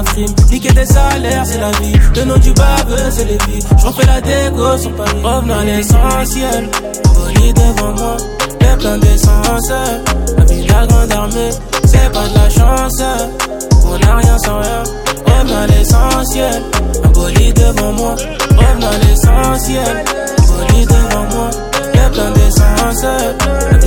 la frime. Niquer des salaires, c'est la vie. Le nom du baveux, c'est les vies. J'refais la dégo sur Paris. Revenons à l'essentiel. Bolide devant moi, les plein d'essence. La vie de la grande armée, c'est pas de la chance. On n'a rien sans rien. Revenons à l'essentiel. Un bolide devant moi, revenons à l'essentiel. Bolide devant moi, les plein d'essence.